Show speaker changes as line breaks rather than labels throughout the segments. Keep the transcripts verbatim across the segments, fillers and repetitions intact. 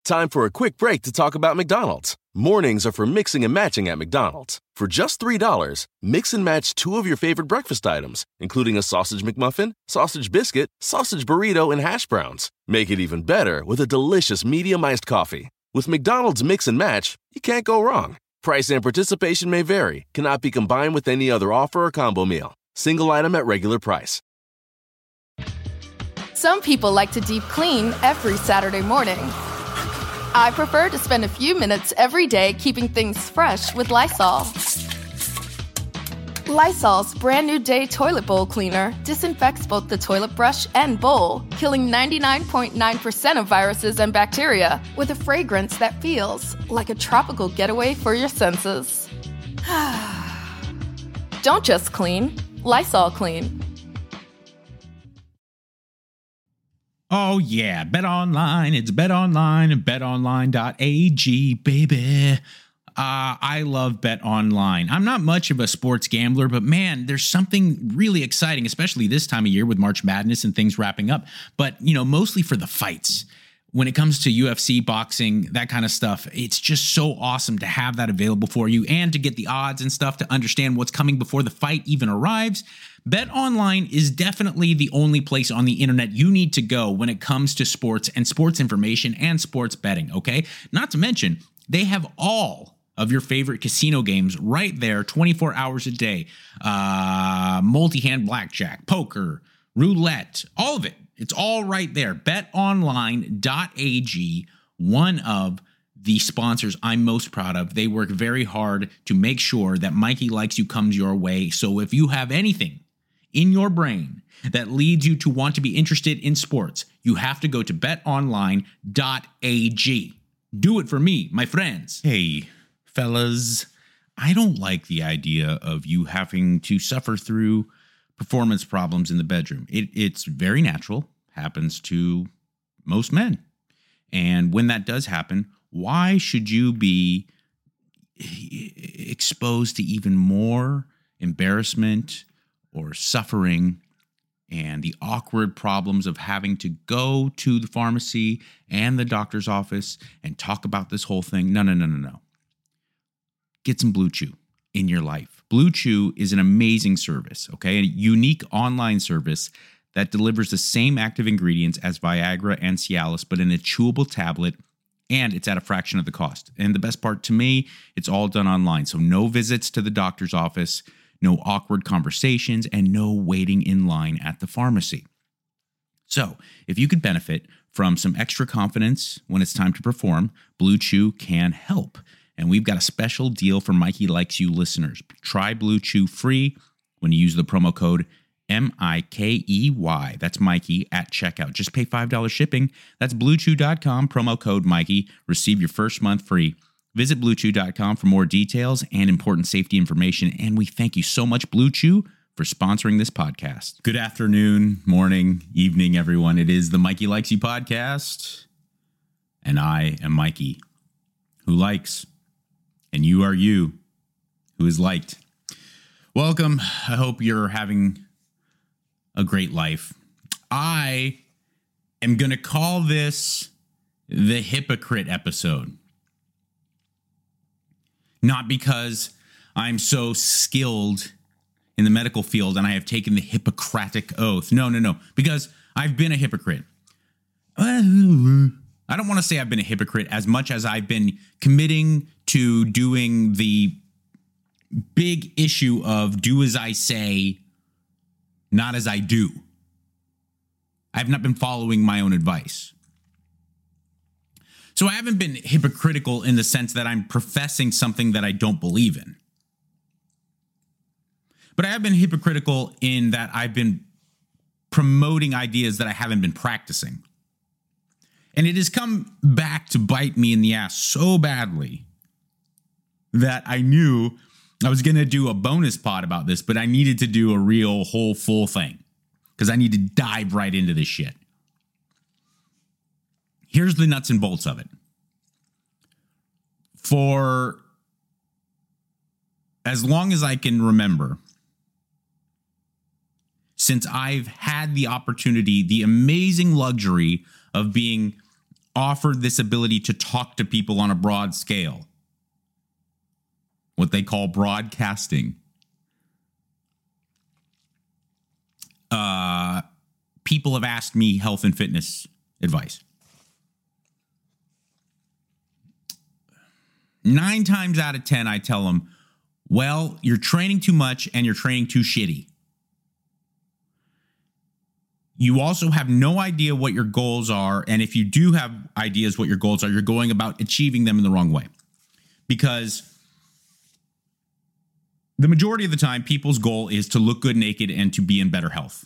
Time for a quick break to talk about McDonald's. Mornings are for mixing and matching at McDonald's. For just three dollars, mix and match two of your favorite breakfast items, including a sausage McMuffin, sausage biscuit, sausage burrito, and hash browns. Make it even better with a delicious medium iced coffee. With McDonald's Mix and Match, you can't go wrong. Price and participation may vary. Cannot be combined with any other offer or combo meal. Single item at regular price.
Some people like to deep clean every Saturday morning. I prefer to spend a few minutes every day keeping things fresh with Lysol. Lysol's brand new day toilet bowl cleaner disinfects both the toilet brush and bowl, killing ninety-nine point nine percent of viruses and bacteria with a fragrance that feels like a tropical getaway for your senses. Don't just clean, Lysol clean.
Oh, yeah. BetOnline. It's BetOnline and bet online dot a g, baby. Uh, I love BetOnline. I'm not much of a sports gambler, but man, there's something really exciting, especially this time of year with March Madness and things wrapping up. But, you know, mostly for the fights. When it comes to U F C, boxing, that kind of stuff, it's just so awesome to have that available for you and to get the odds and stuff to understand what's coming before the fight even arrives. BetOnline is definitely the only place on the internet you need to go when it comes to sports and sports information and sports betting, okay? Not to mention, they have all of your favorite casino games right there twenty-four hours a day. Uh, multi-hand blackjack, poker, roulette, all of it. It's all right there. bet online dot a g, one of the sponsors I'm most proud of. They work very hard to make sure that Mikey Likes You comes your way. So if you have anything in your brain that leads you to want to be interested in sports, you have to go to bet online dot a g. Do it for me, my friends. Hey, fellas, I don't like the idea of you having to suffer through performance problems in the bedroom. It, it's very natural, happens to most men. And when that does happen, why should you be exposed to even more embarrassment or suffering and the awkward problems of having to go to the pharmacy and the doctor's office and talk about this whole thing? No, no, no, no, no. Get some Blue Chew in your life. Blue Chew is an amazing service, okay? A unique online service that delivers the same active ingredients as Viagra and Cialis, but in a chewable tablet, and it's at a fraction of the cost. And the best part to me, it's all done online. So no visits to the doctor's office, no awkward conversations, and no waiting in line at the pharmacy. So if you could benefit from some extra confidence when it's time to perform, Blue Chew can help. And we've got a special deal for Mikey Likes You listeners. Try Blue Chew free when you use the promo code M I K E Y. That's Mikey at checkout. Just pay five dollars shipping. That's blue chew dot com, promo code Mikey. Receive your first month free. Visit blue chew dot com for more details and important safety information. And we thank you so much, Blue Chew, for sponsoring this podcast. Good afternoon, morning, evening, everyone. It is the Mikey Likes You podcast. And I am Mikey, who likes. And you are you, who is liked. Welcome. I hope you're having a great life. I am going to call this the hypocrite episode. Not because I'm so skilled in the medical field and I have taken the Hippocratic oath. No, no, no. Because I've been a hypocrite. I don't want to say I've been a hypocrite as much as I've been committing to doing the big issue of do as I say, not as I do. I've not been following my own advice. So I haven't been hypocritical in the sense that I'm professing something that I don't believe in. But I have been hypocritical in that I've been promoting ideas that I haven't been practicing. And it has come back to bite me in the ass so badly that I knew I was going to do a bonus pod about this, but I needed to do a real whole full thing because I need to dive right into this shit. Here's the nuts and bolts of it. For as long as I can remember, since I've had the opportunity, the amazing luxury of being offered this ability to talk to people on a broad scale, what they call broadcasting, uh, people have asked me health and fitness advice. Nine times out of ten, I tell them, well, you're training too much and you're training too shitty. You also have no idea what your goals are. And if you do have ideas what your goals are, you're going about achieving them in the wrong way. Because the majority of the time, people's goal is to look good naked and to be in better health.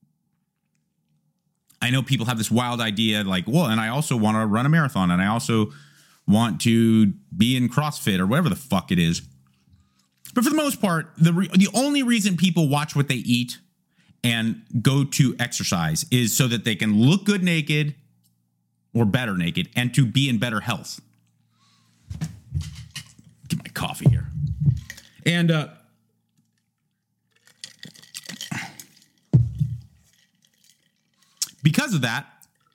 I know people have this wild idea like, well, and I also want to run a marathon, and I also want to be in CrossFit or whatever the fuck it is. But for the most part, the re- the only reason people watch what they eat and go to exercise is so that they can look good naked or better naked and to be in better health. Get my coffee here. And uh, because of that,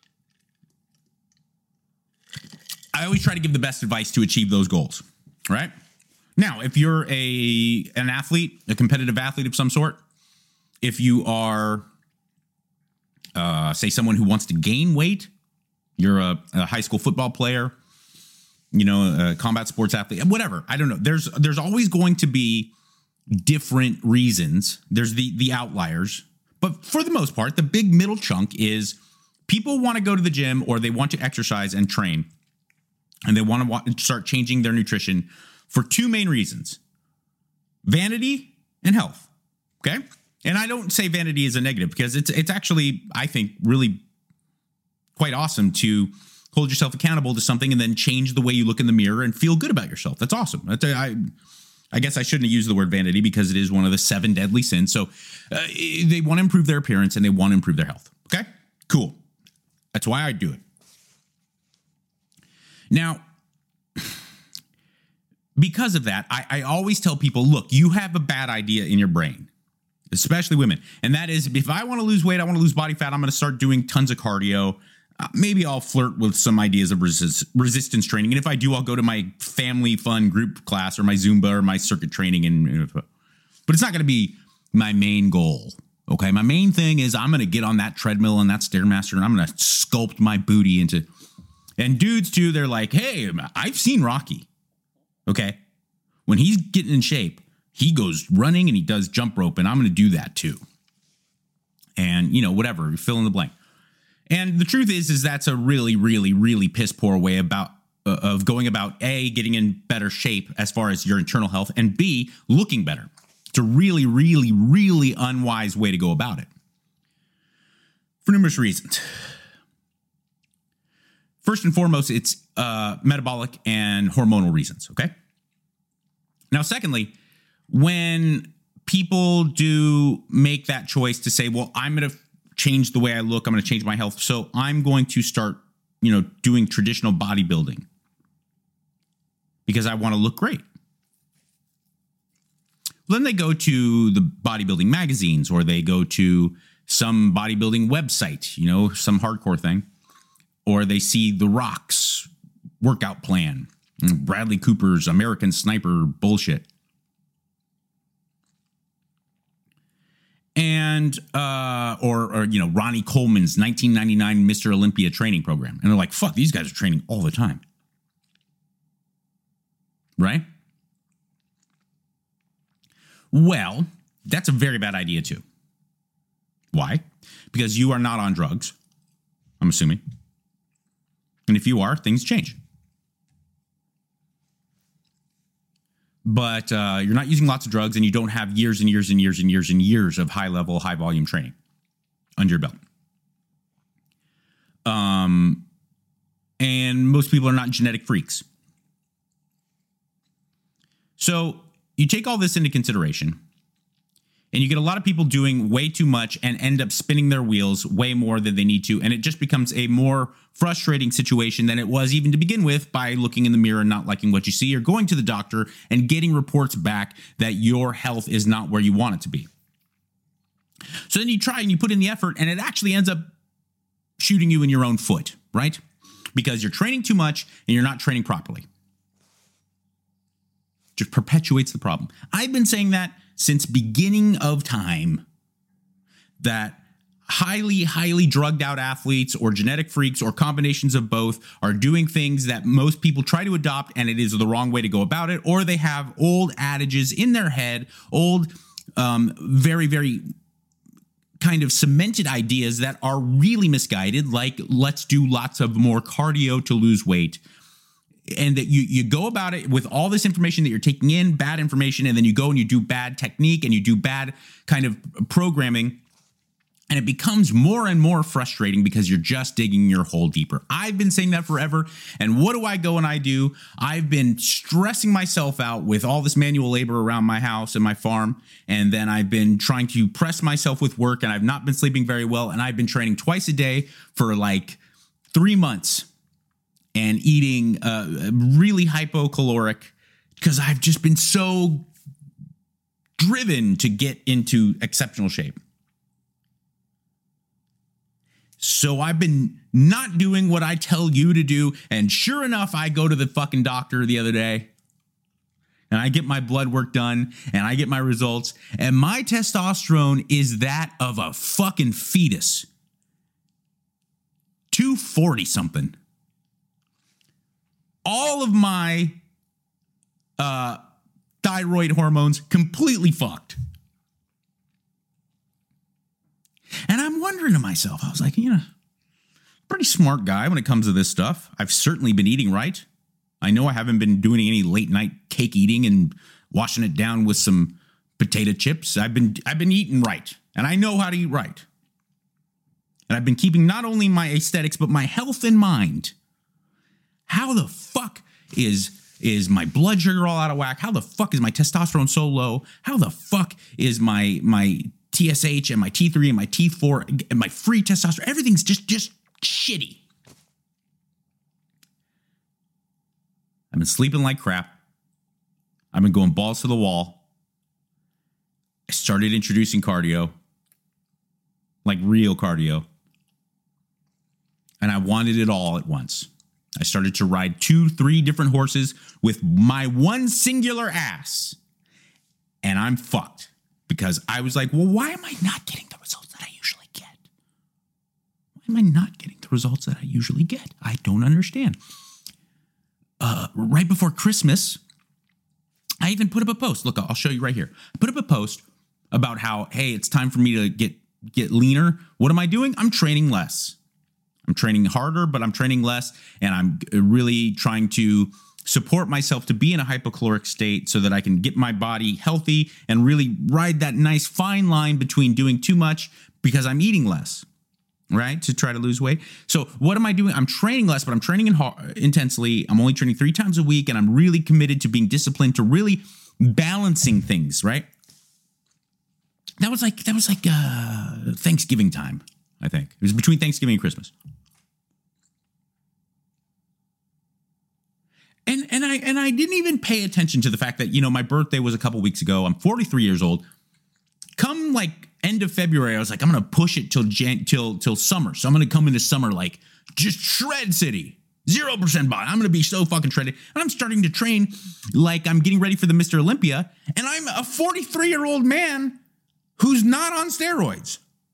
I always try to give the best advice to achieve those goals, right? Now, if you're a an athlete, a competitive athlete of some sort, if you are, uh, say, someone who wants to gain weight, you're a, a high school football player, you know, a combat sports athlete, whatever. I don't know. There's there's always going to be different reasons. There's the the outliers. But for the most part, the big middle chunk is people want to go to the gym or they want to exercise and train. And they want to wa- start changing their nutrition for two main reasons: vanity and health. Okay. And I don't say vanity is a negative, because it's it's actually, I think, really quite awesome to hold yourself accountable to something and then change the way you look in the mirror and feel good about yourself. That's awesome. That's, I, I guess I shouldn't have used the word vanity because it is one of the seven deadly sins. So uh, they want to improve their appearance and they want to improve their health. Okay, cool. That's why I do it. Now, because of that, I, I always tell people, look, you have a bad idea in your brain, especially women. And that is, if I want to lose weight, I want to lose body fat, I'm going to start doing tons of cardio. Uh, maybe I'll flirt with some ideas of resist, resistance training. And if I do, I'll go to my family fun group class or my Zumba or my circuit training. And but it's not going to be my main goal. Okay, my main thing is I'm going to get on that treadmill and that Stairmaster and I'm going to sculpt my booty into. And dudes too, they're like, hey, I've seen Rocky. Okay, when he's getting in shape, he goes running and he does jump rope, and I'm going to do that too. And, you know, whatever, fill in the blank. And the truth is, is that's a really, really, really piss poor way about uh, of going about A, getting in better shape as far as your internal health, and B, looking better. It's a really, really, really unwise way to go about it for numerous reasons. First and foremost, it's uh, metabolic and hormonal reasons, okay? Now, secondly, when people do make that choice to say, well, I'm going to change the way I look, I'm going to change my health, so I'm going to start, you know, doing traditional bodybuilding because I want to look great. Then they go to the bodybuilding magazines or they go to some bodybuilding website, you know, some hardcore thing, or they see The Rock's workout plan, Bradley Cooper's American Sniper bullshit. And, uh, or, or, you know, Ronnie Coleman's nineteen ninety-nine Mister Olympia training program. And they're like, fuck, these guys are training all the time. Right? Well, that's a very bad idea too. Why? Because you are not on drugs, I'm assuming. And if you are, things change. But uh, you're not using lots of drugs and you don't have years and years and years and years and years of high-level, high-volume training under your belt. Um, and most people are not genetic freaks. So you take all this into consideration, and you get a lot of people doing way too much and end up spinning their wheels way more than they need to. And it just becomes a more frustrating situation than it was even to begin with by looking in the mirror and not liking what you see or going to the doctor and getting reports back that your health is not where you want it to be. So then you try and you put in the effort and it actually ends up shooting you in your own foot, right? because you're training too much and you're not training properly. Just perpetuates the problem. I've been saying that since beginning of time, that highly, highly drugged out athletes or genetic freaks or combinations of both are doing things that most people try to adopt, and it is the wrong way to go about it, or they have old adages in their head, old, um, very, very kind of cemented ideas that are really misguided, like let's do lots of more cardio to lose weight. And that you you go about it with all this information that you're taking in, bad information, and then you go and you do bad technique and you do bad kind of programming. And it becomes more and more frustrating because you're just digging your hole deeper. I've been saying that forever. And what do I go and I do? I've been stressing myself out with all this manual labor around my house and my farm. And then I've been trying to press myself with work, and I've not been sleeping very well. And I've been training twice a day for like three months and eating uh, really hypocaloric because I've just been so driven to get into exceptional shape. So I've been not doing what I tell you to do. And sure enough, I go to the fucking doctor the other day and I get my blood work done and I get my results. And my testosterone is that of a fucking fetus. two forty something. All of my uh, thyroid hormones completely fucked. And I'm wondering to myself, I was like, you know, pretty smart guy when it comes to this stuff. I've certainly been eating right. I know I haven't been doing any late night cake eating and washing it down with some potato chips. I've been I've been eating right, and I know how to eat right. And I've been keeping not only my aesthetics, but my health in mind. How the fuck is is my blood sugar all out of whack? How the fuck is my testosterone so low? How the fuck is my my T S H and my T three and my T four and my free testosterone? Everything's just just shitty. I've been sleeping like crap. I've been going balls to the wall. I started introducing cardio, like real cardio. And I wanted it all at once. I started to ride two, three different horses with my one singular ass. And I'm fucked. Because I was like, well, why am I not getting the results that I usually get? Why am I not getting the results that I usually get? I don't understand. Uh, right before Christmas, I even put up a post. Look, I'll show you right here. I put up a post about how, hey, it's time for me to get, get leaner. What am I doing? I'm training less. I'm training harder, but I'm training less. And I'm really trying to support myself to be in a hypocaloric state so that I can get my body healthy and really ride that nice fine line between doing too much because I'm eating less, right? To try to lose weight. So what am I doing? I'm training less, but I'm training in hard, intensely. I'm only training three times a week, and I'm really committed to being disciplined, to really balancing things, right? That was like, that was like uh, Thanksgiving time, I think. It was between Thanksgiving and Christmas. And and I and I didn't even pay attention to the fact that, you know, my birthday was a couple weeks ago. I'm forty-three years old. Come like end of February, I was like, I'm gonna push it till Jan- till till summer. So I'm gonna come into summer like just shred city, zero percent body. I'm gonna be so fucking shredded. And I'm starting to train like I'm getting ready for the Mister Olympia, and I'm a forty-three year old man who's not on steroids.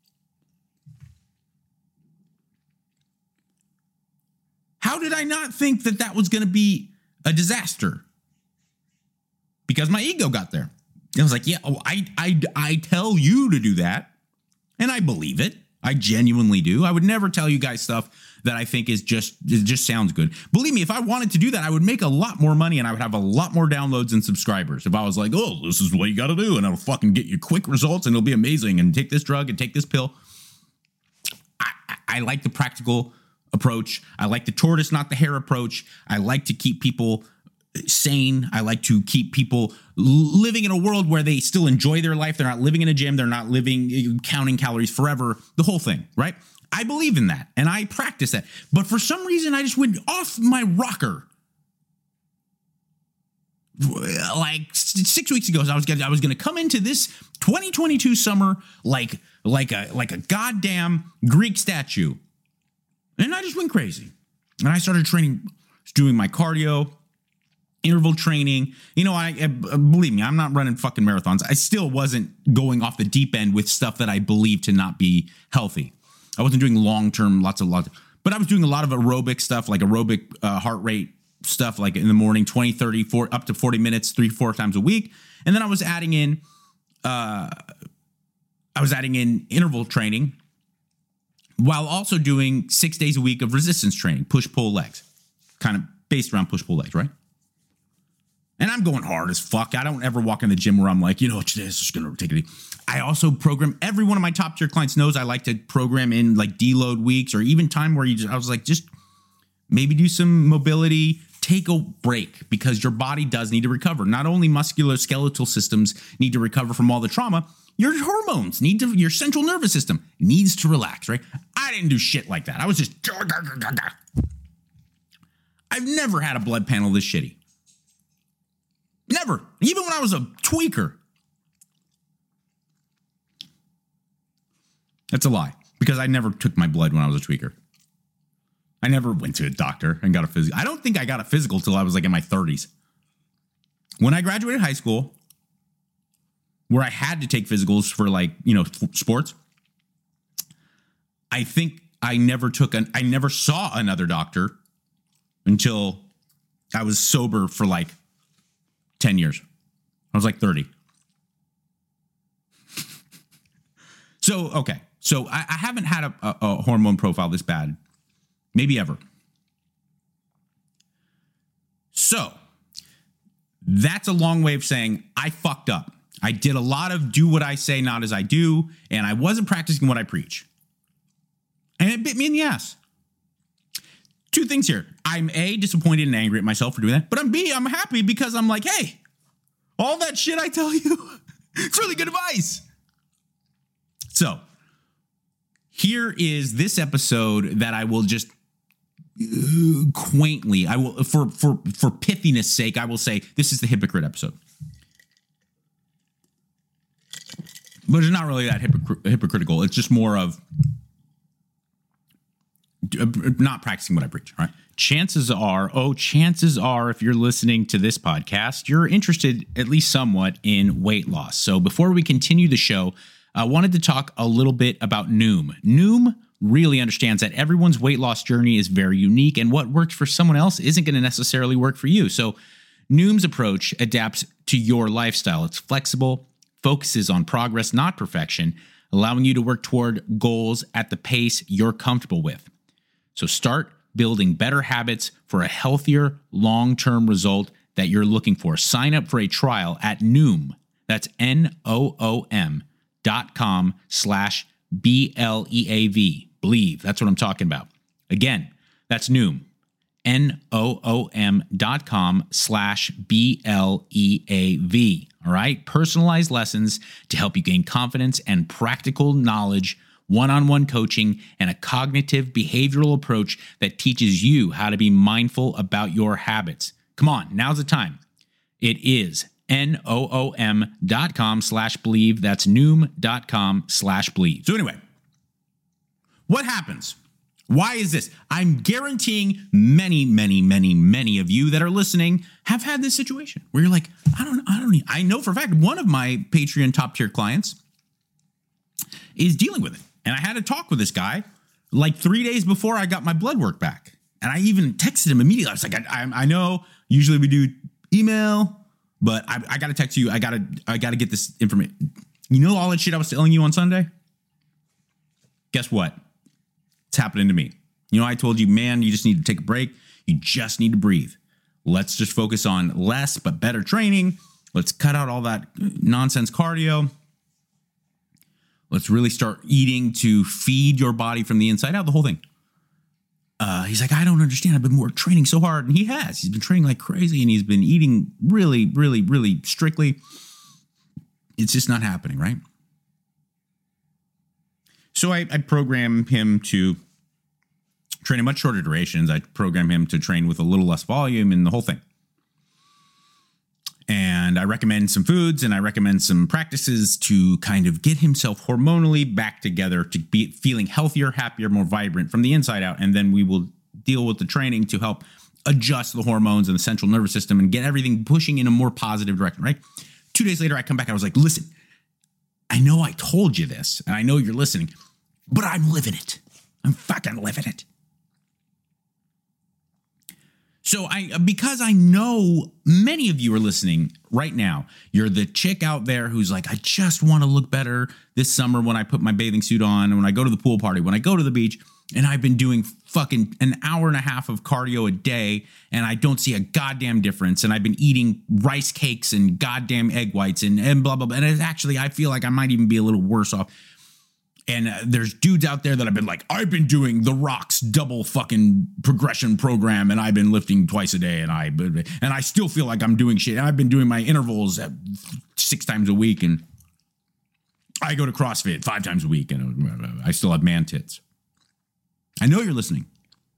How did I not think that that was gonna be a disaster? Because my ego got there. I was like, yeah, oh, I, I, I tell you to do that. And I believe it. I genuinely do. I would never tell you guys stuff that I think is just, it just sounds good. Believe me, if I wanted to do that, I would make a lot more money and I would have a lot more downloads and subscribers. If I was like, oh, this is what you got to do, and it'll fucking get you quick results and it'll be amazing, and take this drug and take this pill. I, I, I like the practical approach. I like the tortoise, not the hare approach. I like to keep people sane. I like to keep people living in a world where they still enjoy their life. They're not living in a gym. They're not living counting calories forever. The whole thing, right? I believe in that and I practice that. But for some reason, I just went off my rocker. Like six weeks ago, I was gonna, I was going to come into this twenty twenty-two summer like like a like a goddamn Greek statue. And I just went crazy. And I started training, doing my cardio, interval training. You know, I, I believe me, I'm not running fucking marathons. I still wasn't going off the deep end with stuff that I believed to not be healthy. I wasn't doing long-term, lots of, lots, but I was doing a lot of aerobic stuff, like aerobic uh, heart rate stuff, like in the morning, twenty, thirty, forty, up to forty minutes, three, four times a week. And then I was adding in, uh, I was adding in interval training while also doing six days a week of resistance training, push, pull, legs, kind of based around push, pull, legs, right? And I'm going hard as fuck. I don't ever walk in the gym where I'm like, you know, today is just going to take it easy. I also program, every one of my top tier clients knows I like to program in like deload weeks or even time where you just, I was like, just maybe do some mobility, take a break because your body does need to recover. Not only muscular skeletal systems need to recover from all the trauma, your hormones need to, your central nervous system needs to relax, right? I didn't do shit like that. I was just, I've never had a blood panel this shitty. Never. Even when I was a tweaker. That's a lie because I never took my blood when I was a tweaker. I never went to a doctor and got a physical. I don't think I got a physical till I was like in my thirties. When I graduated high school, where I had to take physicals for like, you know, sports, I think I never took an, I never saw another doctor until I was sober for like ten years. I was like thirty. So, okay. So I, I haven't had a, a, a hormone profile this bad. Maybe ever. So that's a long way of saying I fucked up. I did a lot of do what I say, not as I do, and I wasn't practicing what I preach. And it bit me in the ass. Two things here. I'm A, disappointed and angry at myself for doing that, but I'm B, I'm happy because I'm like, hey, all that shit I tell you, it's really good advice. So here is this episode that I will just uh, quaintly, I will, for, for, for pithiness sake, I will say this is the hypocrite episode. But it's not really that hypocr- hypocritical. It's just more of not practicing what I preach, right? Chances are, oh, chances are, if you're listening to this podcast, you're interested at least somewhat in weight loss. So before we continue the show, I wanted to talk a little bit about Noom. Noom really understands that everyone's weight loss journey is very unique, and what works for someone else isn't going to necessarily work for you. So Noom's approach adapts to your lifestyle. It's flexible, focuses on progress, not perfection, allowing you to work toward goals at the pace you're comfortable with. So start building better habits for a healthier, long-term result that you're looking for. Sign up for a trial at Noom. That's N-O-O-M dot com slash B-L-E-A-V. Believe. That's what I'm talking about. Again, that's Noom. N-O-O-M dot com slash B-L-E-A-V. All right? Personalized lessons to help you gain confidence and practical knowledge, one-on-one coaching, and a cognitive behavioral approach that teaches you how to be mindful about your habits. Come on, now's the time. It is N-O-O-M dot com slash believe. That's Noom dot com slash believe. So anyway, what happens? Why is this? I'm guaranteeing many, many, many, many of you that are listening have had this situation where you're like, I don't, I don't, I know for a fact one of my Patreon top tier clients is dealing with it. And I had a talk with this guy like three days before I got my blood work back. And I even texted him immediately. I was like, I, I, I know usually we do email, but I, I got to text you. I got to I got to get this information. You know all that shit I was telling you on Sunday? Guess what? It's happening to me. You know, I told you, man, you just need to take a break. You just need to breathe. Let's just focus on less but better training. Let's cut out all that nonsense cardio. Let's really start eating to feed your body from the inside out, the whole thing. Uh, he's like, I don't understand. I've been more training so hard. And he has. He's been training like crazy, and he's been eating really, really, really strictly. It's just not happening, right? So I, I program him to train in much shorter durations. I program him to train with a little less volume and the whole thing. And I recommend some foods and I recommend some practices to kind of get himself hormonally back together to be feeling healthier, happier, more vibrant from the inside out. And then we will deal with the training to help adjust the hormones and the central nervous system and get everything pushing in a more positive direction, right? Two days later, I come back. I was like, listen, I know I told you this, and I know you're listening, but I'm living it. I'm fucking living it. So I, because I know many of you are listening right now, you're the chick out there who's like, I just want to look better this summer when I put my bathing suit on, and when I go to the pool party, when I go to the beach, and I've been doing fucking an hour and a half of cardio a day, and I don't see a goddamn difference, and I've been eating rice cakes and goddamn egg whites and, and blah, blah, blah. And it's actually, I feel like I might even be a little worse off. And uh, there's dudes out there that have been like, I've been doing The Rock's double fucking progression program, and I've been lifting twice a day, and I and I still feel like I'm doing shit. And I've been doing my intervals at six times a week, and I go to CrossFit five times a week, and I still have man tits. I know you're listening.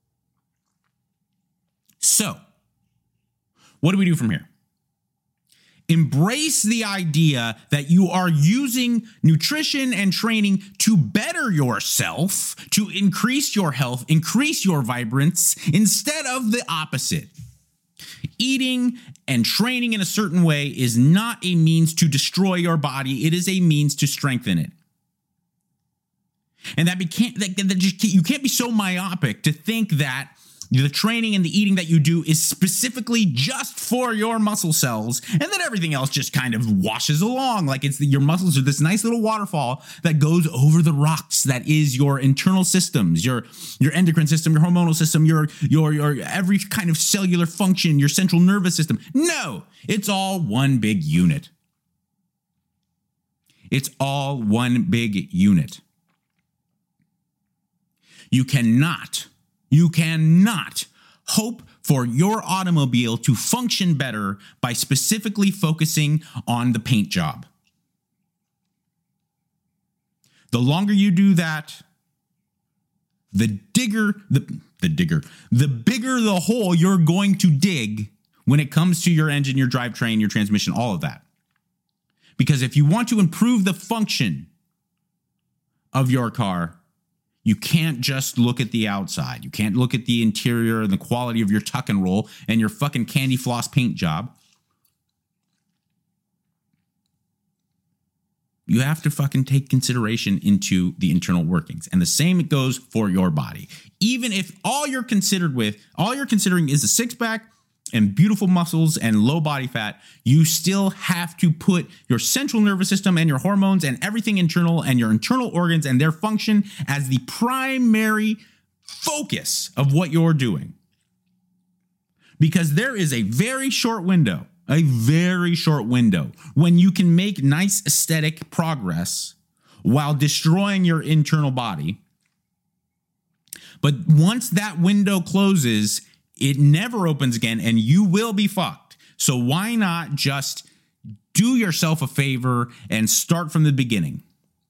So, what do we do from here? Embrace the idea that you are using nutrition and training to better yourself, to increase your health, increase your vibrance, instead of the opposite. Eating and training in a certain way is not a means to destroy your body. It is a means to strengthen it. And that, became, that, that just, you can't be so myopic to think that the training and the eating that you do is specifically just for your muscle cells, and then everything else just kind of washes along. Like it's the, your muscles are this nice little waterfall that goes over the rocks that is your internal systems, your your endocrine system, your hormonal system, your your your every kind of cellular function, your central nervous system. No, it's all one big unit. It's all one big unit. You cannot You cannot hope for your automobile to function better by specifically focusing on the paint job. The longer you do that, the digger, the, the digger, the bigger the hole you're going to dig when it comes to your engine, your drivetrain, your transmission, all of that. Because if you want to improve the function of your car, you can't just look at the outside. You can't look at the interior and the quality of your tuck and roll and your fucking candy floss paint job. You have to fucking take consideration into the internal workings. And the same goes for your body. Even if all you're considered with, all you're considering is a six pack and beautiful muscles and low body fat, you still have to put your central nervous system and your hormones and everything internal and your internal organs and their function as the primary focus of what you're doing. Because there is a very short window, a very short window when you can make nice aesthetic progress while destroying your internal body. But once that window closes, it never opens again, and you will be fucked. So why not just do yourself a favor and start from the beginning?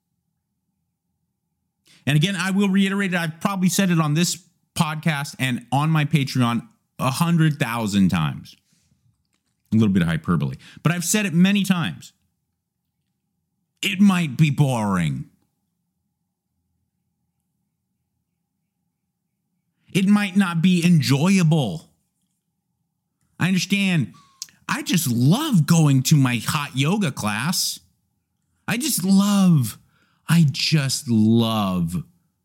And again, I will reiterate it. I've probably said it on this podcast and on my Patreon a hundred thousand times. A little bit of hyperbole, but I've said it many times. It might be boring. It might not be enjoyable. I understand. I just love going to my hot yoga class. I just love, I just love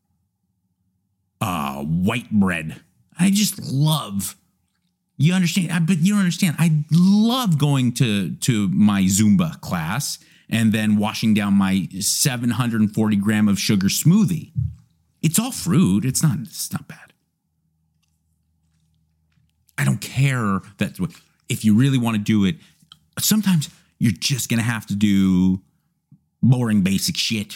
uh, white bread. I just love, you understand, but you don't understand. I love going to, to my Zumba class and then washing down my seven hundred forty gram of sugar smoothie. It's all fruit. It's not, it's not bad. I don't care that if you really want to do it, sometimes you're just going to have to do boring basic shit.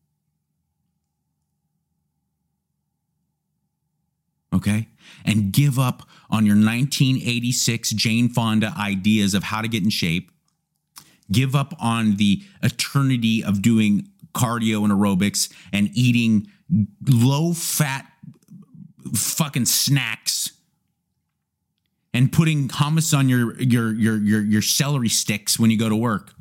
Okay? And give up on your nineteen eighty-six Jane Fonda ideas of how to get in shape. Give up on the eternity of doing cardio and aerobics and eating low-fat fucking snacks and putting hummus on your, your your your your celery sticks when you go to work.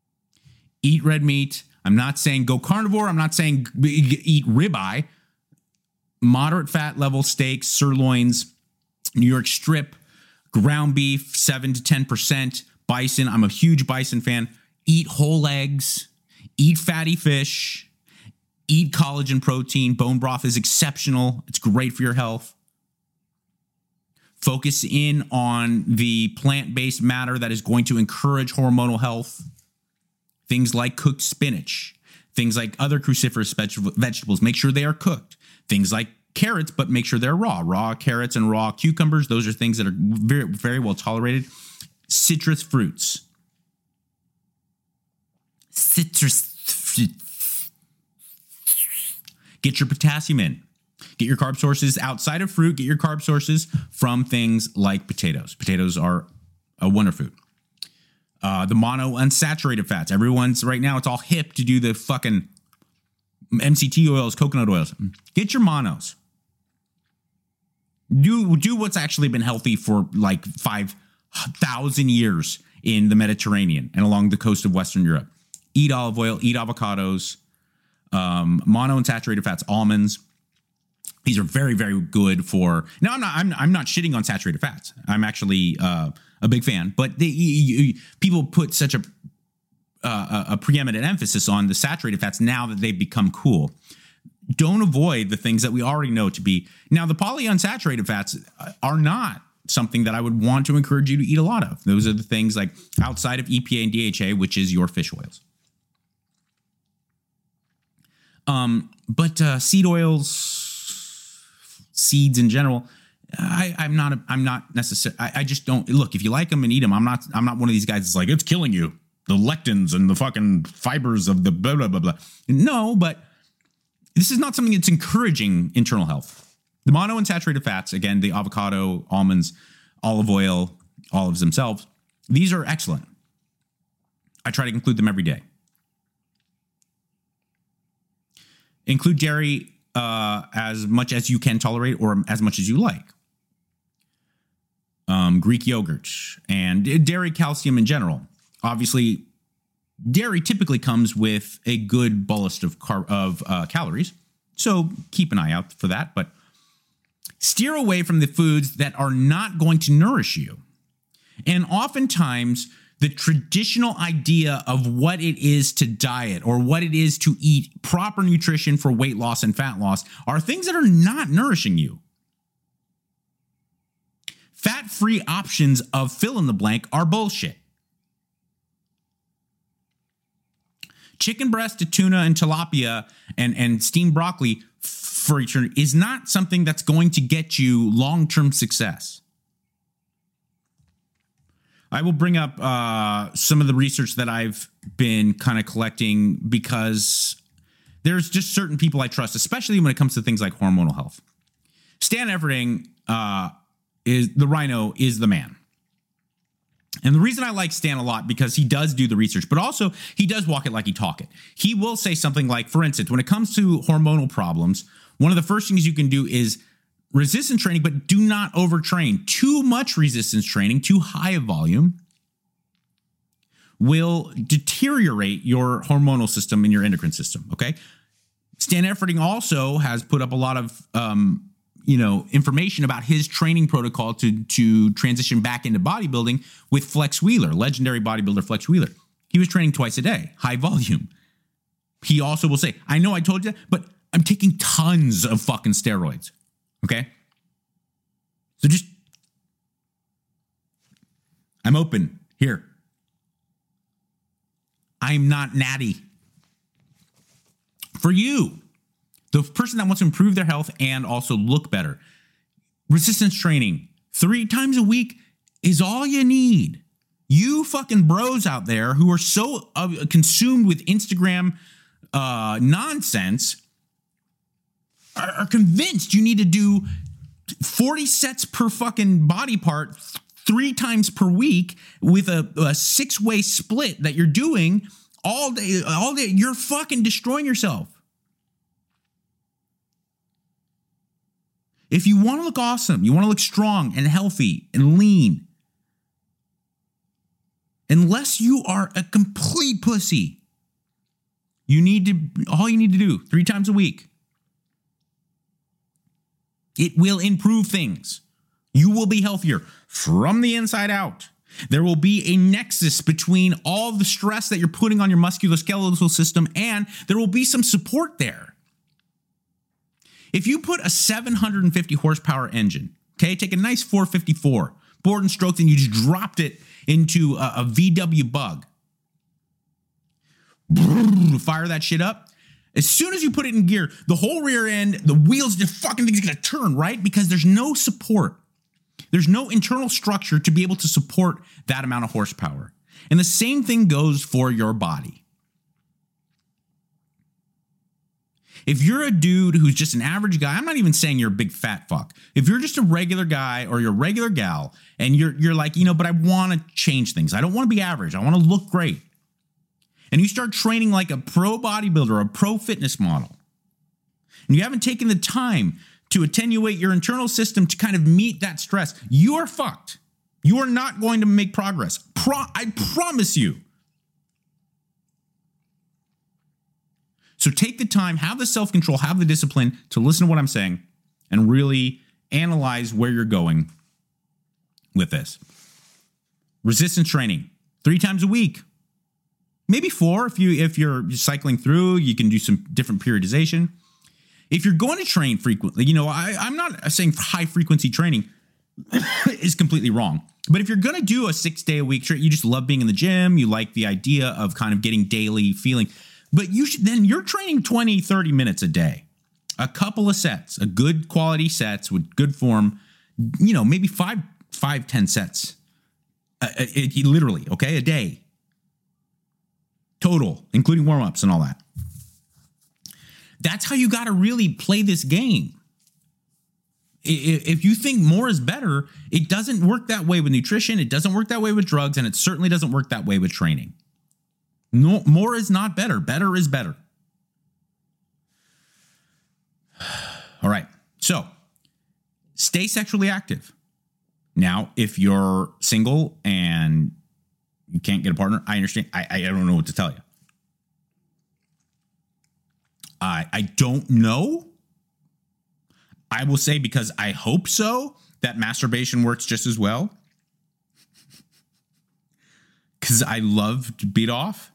Eat red meat. I'm not saying go carnivore. I'm not saying eat ribeye. moderate fat level steaks, sirloins, New York strip, ground beef, seven to ten percent, bison. I'm a huge bison fan. Eat whole eggs, eat fatty fish, eat collagen protein. Bone broth is exceptional. It's great for your health. Focus in on the plant-based matter that is going to encourage hormonal health. Things like cooked spinach, things like other cruciferous veg- vegetables. Make sure they are cooked. Things like carrots, but make sure they're raw. Raw carrots and raw cucumbers, those are things that are very, very well tolerated. Citrus fruits. Citrus fruits. Get your potassium in. Get your carb sources outside of fruit. Get your carb sources from things like potatoes. Potatoes are a wonder food. Uh, the monounsaturated fats. Everyone's right now, it's all hip to do the fucking M C T oils, coconut oils. Get your monos. Do, do what's actually been healthy for like five thousand years in the Mediterranean and along the coast of Western Europe. Eat olive oil, eat avocados, um, monounsaturated fats, almonds. These are very, very good for. Now, I'm not. I'm, I'm not shitting on saturated fats. I'm actually uh, a big fan. But they, you, you, people put such a uh, a preeminent emphasis on the saturated fats now that they've become cool. Don't avoid the things that we already know to be. Now, the polyunsaturated fats are not something that I would want to encourage you to eat a lot of. Those are the things like outside of E P A and D H A, which is your fish oils. Um, but uh, seed oils. Seeds in general, I, I'm not. A, I'm not necessarily. I, I just don't look. If you like them and eat them, I'm not. I'm not one of these guys that's like it's killing you. The lectins and the fucking fibers of the blah blah blah blah. No, but this is not something that's encouraging internal health. The monounsaturated fats, again, the avocado, almonds, olive oil, olives themselves. These are excellent. I try to include them every day. Include dairy. Uh, as much as you can tolerate or as much as you like. Um, Greek yogurt and dairy calcium in general. Obviously, dairy typically comes with a good bolus of, car- of uh, calories, so keep an eye out for that. But steer away from the foods that are not going to nourish you. And oftentimes, the traditional idea of what it is to diet or what it is to eat proper nutrition for weight loss and fat loss are things that are not nourishing you. Fat-free options of fill in the blank are bullshit. Chicken breast to tuna and tilapia and, and steamed broccoli for each other is not something that's going to get you long-term success. I will bring up uh, some of the research that I've been kind of collecting because there's just certain people I trust, especially when it comes to things like hormonal health. Stan Everding, uh, is the Rhino, is the man. And the reason I like Stan a lot because he does do the research, but also he does walk it like he talk it. He will say something like, for instance, when it comes to hormonal problems, one of the first things you can do is resistance training, but do not overtrain. Too much resistance training, too high a volume, will deteriorate your hormonal system and your endocrine system, okay? Stan Everding also has put up a lot of, um, you know, information about his training protocol to, to transition back into bodybuilding with Flex Wheeler, legendary bodybuilder Flex Wheeler. He was training twice a day, high volume. He also will say, I know I told you that, but I'm taking tons of fucking steroids. Okay? So just, I'm open here. I'm not natty. For you, the person that wants to improve their health and also look better, resistance training three times a week is all you need. You fucking bros out there who are so uh, consumed with Instagram uh, nonsense are, are convinced you need to do forty sets per fucking body part three times per week with a, a six-way split that you're doing all day, all day. You're fucking destroying yourself. If you want to look awesome, you want to look strong and healthy and lean, unless you are a complete pussy, you need to, all you need to do three times a week It will improve things. You will be healthier from the inside out. There will be a nexus between all the stress that you're putting on your musculoskeletal system, and there will be some support there. If you put a seven hundred fifty horsepower engine, okay, take a nice four fifty-four, bored and stroked, and you just dropped it into a, a V W Bug, fire that shit up. As soon as you put it in gear, the whole rear end, the wheels, the fucking thing's gonna turn, right? Because there's no support. There's no internal structure to be able to support that amount of horsepower. And the same thing goes for your body. If you're a dude who's just an average guy, I'm not even saying you're a big fat fuck. If you're just a regular guy or you're a regular gal and you're you're like, you know, but I want to change things. I don't want to be average. I want to look great. And you start training like a pro bodybuilder or a pro fitness model, and you haven't taken the time to attenuate your internal system to kind of meet that stress, you are fucked. You are not going to make progress. Pro- I promise you. So take the time, have the self-control, have the discipline to listen to what I'm saying and really analyze where you're going with this. Resistance training, three times a week. Maybe four if you if you're cycling through, you can do some different periodization. If you're going to train frequently, you know, I, I'm not saying high frequency training is completely wrong. But if you're going to do a six day a week trip, you just love being in the gym, you like the idea of kind of getting daily feeling, but you should, then you're training twenty, thirty minutes a day, a couple of sets, a good quality sets with good form, you know, maybe five, five, ten sets, uh, it, it, literally, okay, a day. Total, including warm-ups and all that. That's how you got to really play this game. If you think more is better, it doesn't work that way with nutrition. It doesn't work that way with drugs, and it certainly doesn't work that way with training. No, more is not better. Better is better. All right. So stay sexually active. Now, if you're single and you can't get a partner, I understand. I, I don't know what to tell you. I I don't know. I will say, because I hope so, that masturbation works just as well. Because I love to beat off.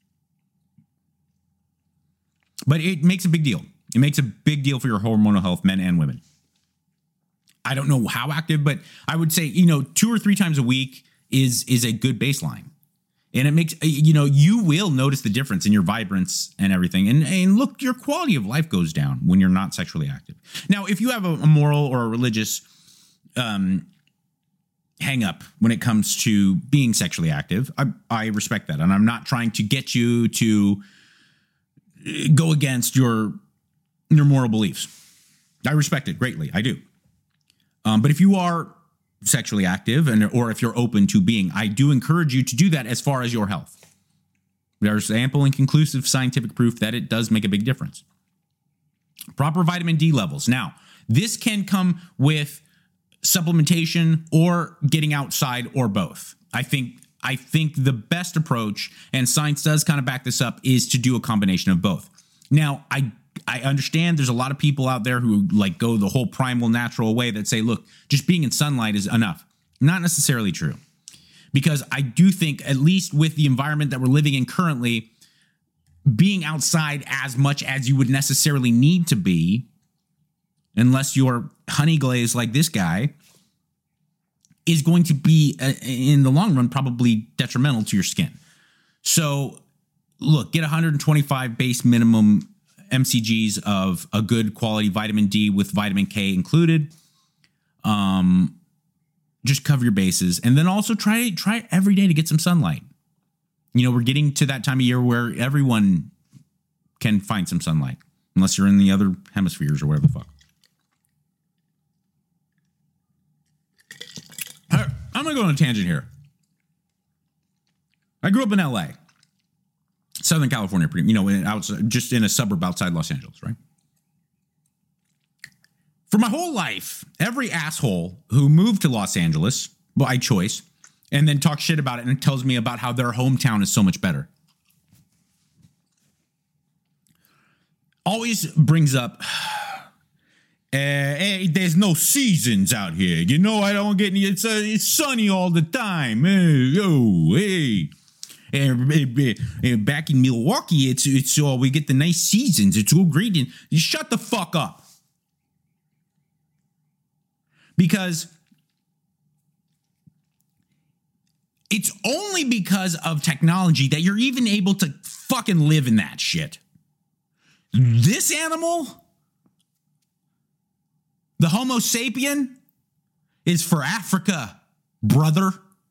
But it makes a big deal. It makes a big deal for your hormonal health, men and women. I don't know how active, but I would say, you know, two or three times a week is is a good baseline. And it makes, you know, you will notice the difference in your vibrance and everything. And, and look, your quality of life goes down when you're not sexually active. Now, if you have a, a moral or a religious um, hang up when it comes to being sexually active, I, I respect that. And I'm not trying to get you to go against your, your moral beliefs. I respect it greatly. I do. Um, but if you are sexually active, and or if you're open to being, I do encourage you to do that as far as your health. There's ample and conclusive scientific proof that it does make a big difference. Proper vitamin D levels. Now, this can come with supplementation or getting outside or both. I think I think the best approach, and science does kind of back this up, is to do a combination of both. Now, I I understand there's a lot of people out there who like go the whole primal natural way that say, look, just being in sunlight is enough. Not necessarily true. Because I do think, at least with the environment that we're living in currently, being outside as much as you would necessarily need to be, unless you're honey glazed like this guy, is going to be, uh, in the long run, probably detrimental to your skin. So, look, get one hundred twenty-five base minimum M C Gs of a good quality vitamin D with vitamin K included. Um, just cover your bases, and then also try try every day to get some sunlight. You know, we're getting to that time of year where everyone can find some sunlight, unless you're in the other hemispheres or whatever the fuck. All right, I'm gonna go on a tangent here. I grew up in L A. Southern California, pretty, you know, outside, just in a suburb outside Los Angeles, right? For my whole life, every asshole who moved to Los Angeles by choice and then talks shit about it and tells me about how their hometown is so much better always brings up Uh, hey, there's no seasons out here. You know, I don't get any. It's uh, it's sunny all the time. Hey, yo, hey. And, and, and back in Milwaukee, it's it's all uh, we get the nice seasons. It's all great. And you shut the fuck up, because it's only because of technology that you're even able to fucking live in that shit. This animal, the Homo sapien, is for Africa, brother.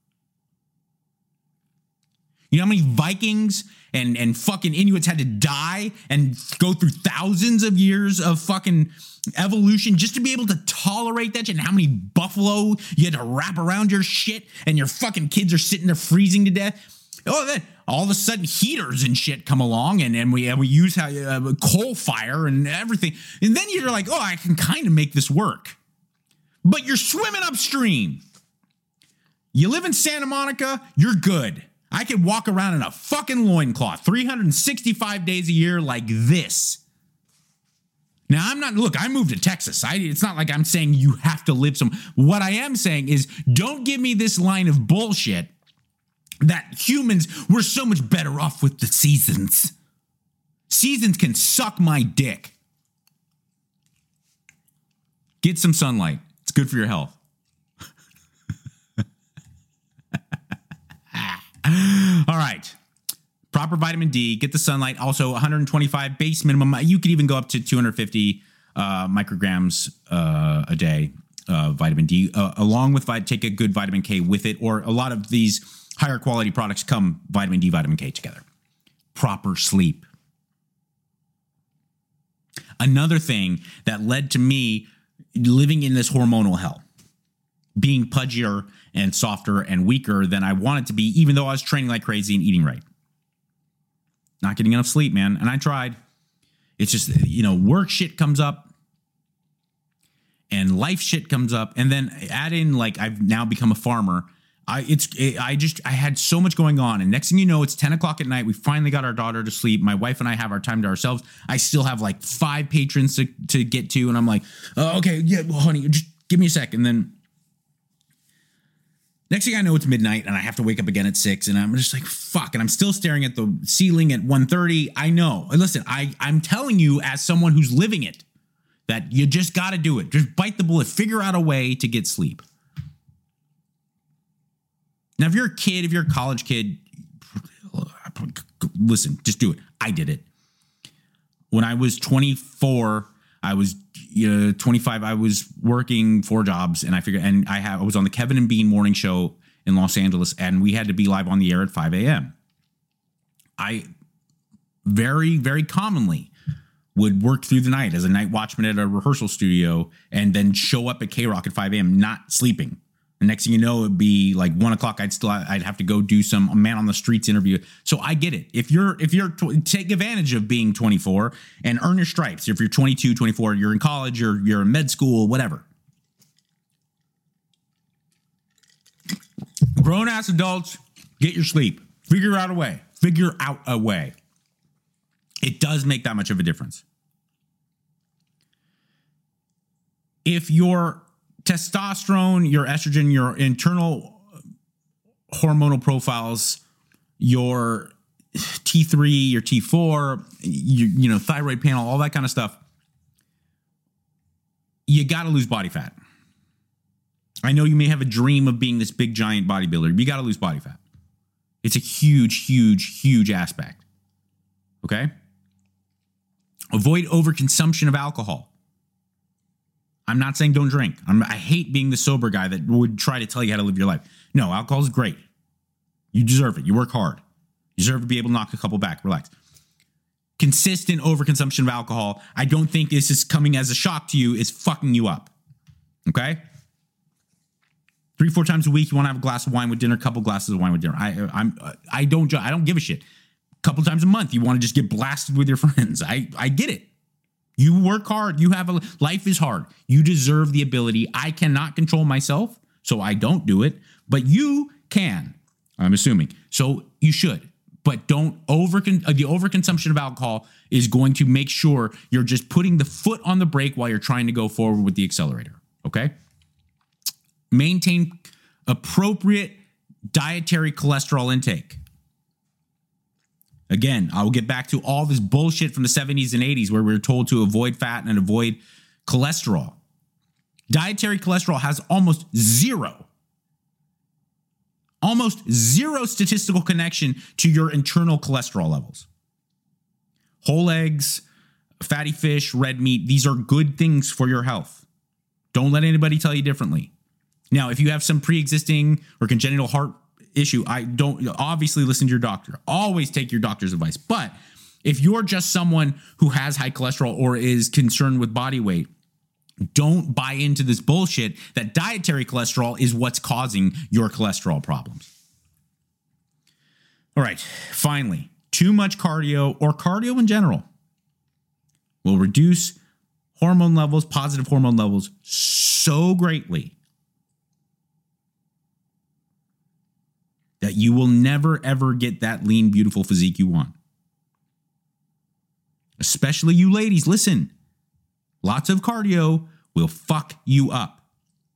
You know how many Vikings and, and fucking Inuits had to die and go through thousands of years of fucking evolution just to be able to tolerate that shit? And how many buffalo you had to wrap around your shit, and your fucking kids are sitting there freezing to death? Oh, then all of a sudden heaters and shit come along, and, and we and we use how, uh, coal fire and everything. And then you're like, oh, I can kind of make this work. But you're swimming upstream. You live in Santa Monica, you're good. I could walk around in a fucking loincloth three hundred sixty-five days a year like this. Now, I'm not, look, I moved to Texas. I, it's not like I'm saying you have to live some. What I am saying is, don't give me this line of bullshit that humans were so much better off with the seasons. Seasons can suck my dick. Get some sunlight. It's good for your health. All right. Proper vitamin D, get the sunlight. Also one hundred twenty-five base minimum. You could even go up to two hundred fifty uh, micrograms uh, a day uh, vitamin D, uh, along with take a good vitamin K with it. Or a lot of these higher quality products come vitamin D, vitamin K together. Proper sleep. Another thing that led to me living in this hormonal hell, being pudgier and softer and weaker than I wanted to be, even though I was training like crazy and eating right. Not getting enough sleep, man. And I tried. It's just, you know, work shit comes up and life shit comes up. And then add in, like, I've now become a farmer. I it's it, I just I had so much going on, and next thing you know, it's ten o'clock at night. We finally got our daughter to sleep. My wife and I have our time to ourselves. I still have like five patrons to, to get to, and I'm like, oh, okay, yeah, well, honey, just give me a sec. And then next thing I know, it's midnight, and I have to wake up again at six, and I'm just like, fuck. And I'm still staring at the ceiling at one thirty. I know. Listen, I I'm telling you, as someone who's living it, that you just got to do it. Just bite the bullet. Figure out a way to get sleep. Now, if you're a kid, if you're a college kid, listen, just do it. I did it. When I was twenty-four, I was you know, twenty-five. I was working four jobs, and I figured, and I have I was on the Kevin and Bean morning show in Los Angeles, and we had to be live on the air at five a.m. I very, very commonly would work through the night as a night watchman at a rehearsal studio, and then show up at K-Rock at five a.m. not sleeping. And next thing you know, it'd be like one o'clock. I'd still I'd have to go do some man on the streets interview. So I get it. If you're if you're take advantage of being twenty-four and earn your stripes. If you're twenty-two, twenty-four, you're in college, you're you're in med school, whatever. Grown ass adults, get your sleep. Figure out a way. Figure out a way. It does make that much of a difference. If you're testosterone, your estrogen, your internal hormonal profiles, your T three, your T four, you, you know, thyroid panel, all that kind of stuff, you got to lose body fat. I know you may have a dream of being this big, giant bodybuilder. You got to lose body fat. It's a huge, huge, huge aspect. Okay? Avoid overconsumption of alcohol. I'm not saying don't drink. I'm, I hate being the sober guy that would try to tell you how to live your life. No, alcohol is great. You deserve it. You work hard. You deserve to be able to knock a couple back. Relax. Consistent overconsumption of alcohol, I don't think this is coming as a shock to you. It's fucking you up. Okay? Three, four times a week, you want to have a glass of wine with dinner, a couple glasses of wine with dinner. I, I'm, I don't, I don't give a shit. A couple times a month, you want to just get blasted with your friends. I, I get it. You work hard. You have a life is hard. You deserve the ability. I cannot control myself, so I don't do it, but you can, I'm assuming. So you should but don't over uh, the overconsumption of alcohol is going to make sure you're just putting the foot on the brake while you're trying to go forward with the accelerator. Okay. Maintain appropriate dietary cholesterol intake. Again, I will get back to all this bullshit from the seventies and eighties where we were told to avoid fat and avoid cholesterol. Dietary cholesterol has almost zero, almost zero statistical connection to your internal cholesterol levels. Whole eggs, fatty fish, red meat, these are good things for your health. Don't let anybody tell you differently. Now, if you have some pre-existing or congenital heart issue, I don't obviously listen to your doctor. Always take your doctor's advice. But if you're just someone who has high cholesterol or is concerned with body weight, don't buy into this bullshit that dietary cholesterol is what's causing your cholesterol problems. All right, finally, too much cardio or cardio in general will reduce hormone levels, positive hormone levels so greatly that you will never, ever get that lean, beautiful physique you want. Especially you ladies, listen. Lots of cardio will fuck you up.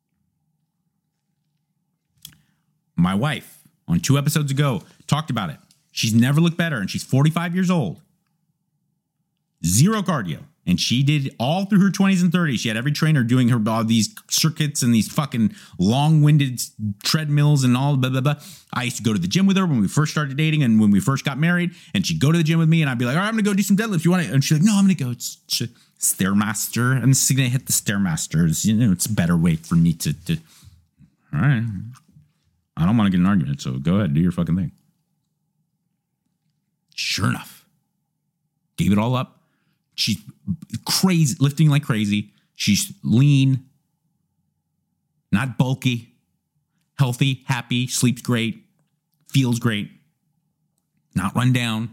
My wife, on two episodes ago, talked about it. She's never looked better, and she's forty-five years old. Zero cardio. And she did all through her twenties and thirties. She had every trainer doing her all these circuits and these fucking long-winded treadmills and all blah, blah, blah. I used to go to the gym with her when we first started dating and when we first got married. And she'd go to the gym with me and I'd be like, all right, I'm going to go do some deadlifts. You want to? And she's like, no, I'm going to go. It's, it's Stairmaster. I'm just going to hit the Stairmasters. You know, it's a better way for me to, to. All right. I don't want to get in an argument. So go ahead. Do your fucking thing. Sure enough. Gave it all up. She's crazy, lifting like crazy. She's lean, not bulky, healthy, happy, sleeps great, feels great, not run down.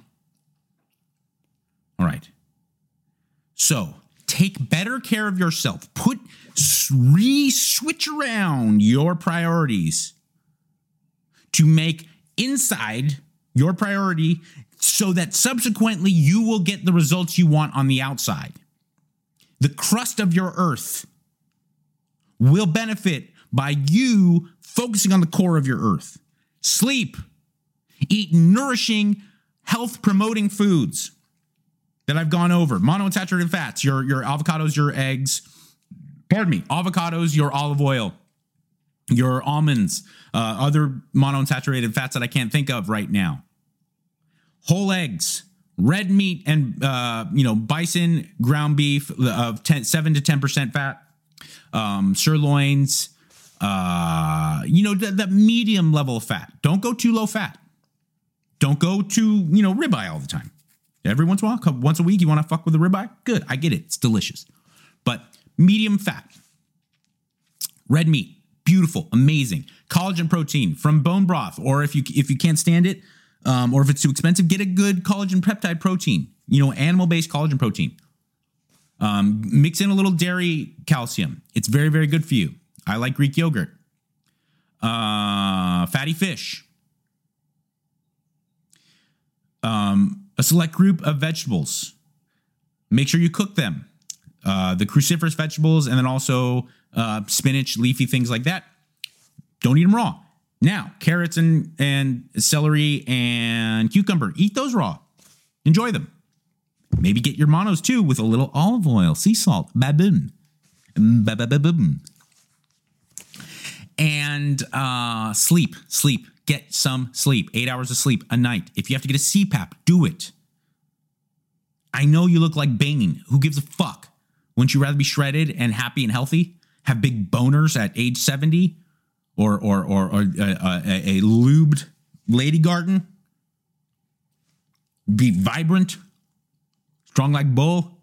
All right. So take better care of yourself. Put, re-switch around your priorities to make inside your priority so that subsequently you will get the results you want on the outside. The crust of your earth will benefit by you focusing on the core of your earth. Sleep. Eat nourishing, health-promoting foods that I've gone over. Monounsaturated fats, your, your avocados, your eggs. Pardon me, avocados, your olive oil, your almonds, uh, other monounsaturated fats that I can't think of right now. Whole eggs, red meat, and uh, you know, bison, ground beef of ten, seven to ten percent fat, um, sirloins, uh, you know, the, the medium level of fat. Don't go too low fat. Don't go too, you know, ribeye all the time. Every once in a while, once a week, you want to fuck with a ribeye? Good, I get it. It's delicious. But medium fat, red meat, beautiful, amazing. Collagen protein from bone broth, or if you if you can't stand it, Um, or if it's too expensive, get a good collagen peptide protein, you know, animal-based collagen protein. Um, mix in a little dairy calcium. It's very, very good for you. I like Greek yogurt. Uh, fatty fish. Um, a select group of vegetables. Make sure you cook them. Uh, the cruciferous vegetables and then also uh, spinach, leafy things like that. Don't eat them raw. Now, carrots and, and celery and cucumber, eat those raw. Enjoy them. Maybe get your monos too with a little olive oil, sea salt, baboon, ba-ba-ba-boom. And uh, sleep, sleep. Get some sleep. Eight hours of sleep a night. If you have to get a C PAP, do it. I know you look like Bane. Who gives a fuck? Wouldn't you rather be shredded and happy and healthy? Have big boners at age seventy? Or or or, or uh, a, a lubed lady garden. Be vibrant. Strong like bull.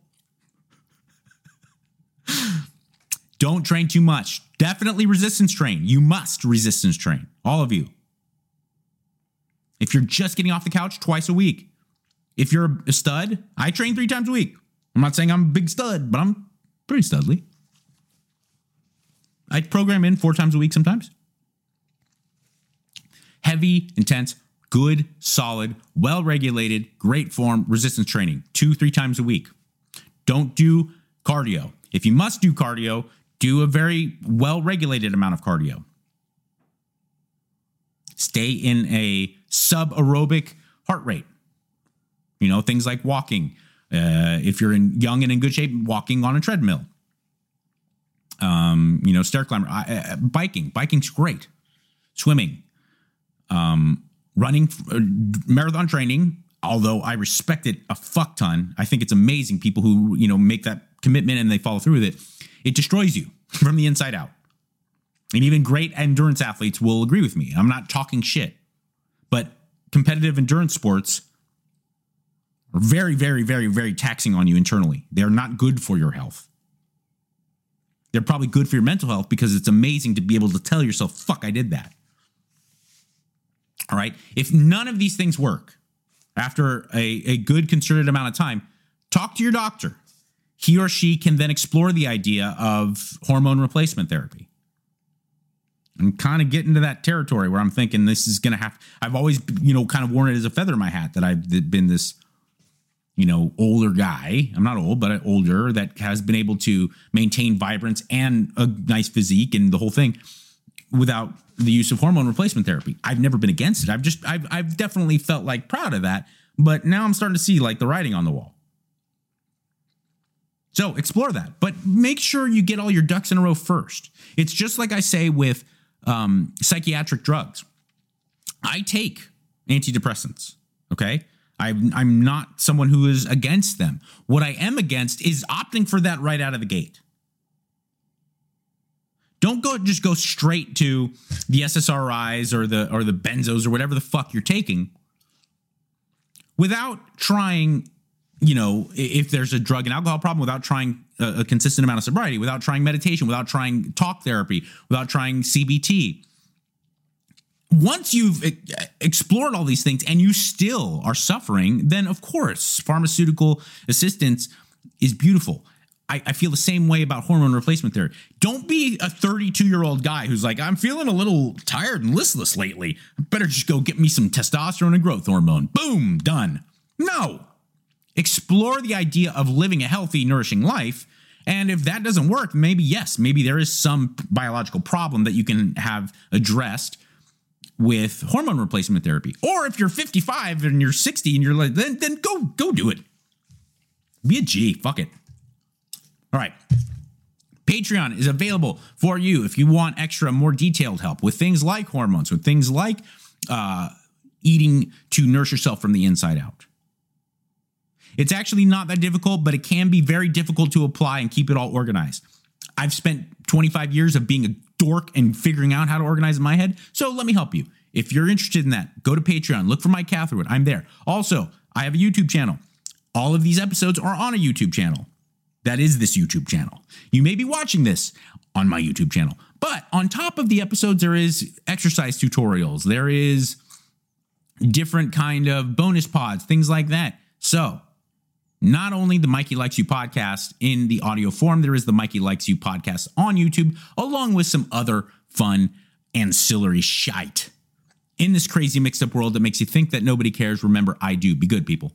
Don't train too much. Definitely resistance train. You must resistance train. All of you. If you're just getting off the couch, twice a week. If you're a stud, I train three times a week. I'm not saying I'm a big stud, but I'm pretty studly. I program in four times a week sometimes. Heavy, intense good, solid, well-regulated, great form resistance training two, three times a week. Don't do cardio. If you must do cardio, do a very well-regulated amount of cardio. Stay in a sub-aerobic heart rate. You know, things like walking. Uh, if you're in, young and in good shape, walking on a treadmill. Um, you know, stair climber, uh, biking. Biking's great. Swimming. Um, running, uh, marathon training, although I respect it a fuck ton. I think it's amazing people who, you know, make that commitment and they follow through with it. It destroys you from the inside out. And even great endurance athletes will agree with me. I'm not talking shit. But competitive endurance sports are very, very, very, very taxing on you internally. They're not good for your health. They're probably good for your mental health because it's amazing to be able to tell yourself, fuck, I did that. All right. If none of these things work after a, a good concerted amount of time, talk to your doctor. He or she can then explore the idea of hormone replacement therapy. I'm kind of getting to that territory where I'm thinking this is going to have, I've always, you know, kind of worn it as a feather in my hat that I've been this, you know, older guy. I'm not old, but older that has been able to maintain vibrance and a nice physique and the whole thing without the use of hormone replacement therapy. I've never been against it. I've just, I've, I've definitely felt like proud of that, but now I'm starting to see like the writing on the wall. So explore that, but make sure you get all your ducks in a row first. It's just like I say with um, psychiatric drugs. I take antidepressants, okay? I'm, I'm not someone who is against them. What I am against is opting for that right out of the gate. Don't go just go straight to the S S R Is or the or the benzos or whatever the fuck you're taking without trying, you know, if there's a drug and alcohol problem, without trying a, a consistent amount of sobriety, without trying meditation, without trying talk therapy, without trying C B T. Once you've explored all these things and you still are suffering, then of course, pharmaceutical assistance is beautiful. I, I feel the same way about hormone replacement therapy. Don't be a thirty-two-year-old guy who's like, I'm feeling a little tired and listless lately. I better just go get me some testosterone and growth hormone. Boom, done. No. Explore the idea of living a healthy, nourishing life. And if that doesn't work, maybe, yes, maybe there is some biological problem that you can have addressed with hormone replacement therapy. Or if you're fifty-five and you're sixty and you're like, then, then go, go do it. Be a G. Fuck it. All right. Patreon is available for you if you want extra, more detailed help with things like hormones, with things like uh, eating to nourish yourself from the inside out. It's actually not that difficult, but it can be very difficult to apply and keep it all organized. I've spent twenty-five years of being a dork and figuring out how to organize in my head, so let me help you. If you're interested in that, go to Patreon. Look for Mike Catherwood. I'm there. Also, I have a YouTube channel. All of these episodes are on a YouTube channel. That is this YouTube channel. You may be watching this on my YouTube channel, but on top of the episodes, there is exercise tutorials. There is different kind of bonus pods, things like that. So not only the Mikey Likes You podcast in the audio form, there is the Mikey Likes You podcast on YouTube, along with some other fun ancillary shite. In this crazy mixed up world that makes you think that nobody cares, remember, I do. Be good, people.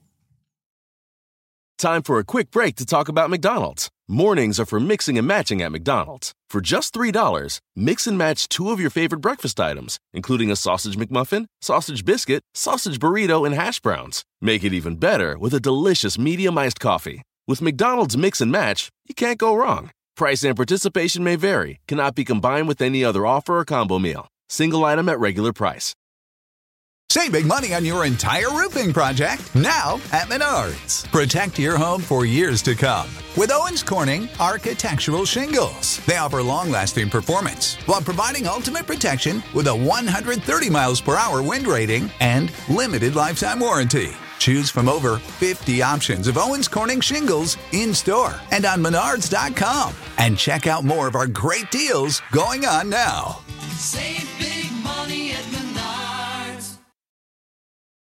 Time for a quick break to talk about McDonald's. Mornings are for mixing and matching at McDonald's. For just three dollars, mix and match two of your favorite breakfast items, including a sausage McMuffin, sausage biscuit, sausage burrito, and hash browns. Make it even better with a delicious medium iced coffee. With McDonald's Mix and Match, you can't go wrong. Price and participation may vary, cannot be combined with any other offer or combo meal. Single item at regular price.
Save big money on your entire roofing project now at Menards. Protect your home for years to come with Owens Corning Architectural Shingles. They offer long-lasting performance while providing ultimate protection with a one hundred thirty miles per hour wind rating and limited lifetime warranty. Choose from over fifty options of Owens Corning shingles in-store and on menards dot com. And check out more of our great deals going on now.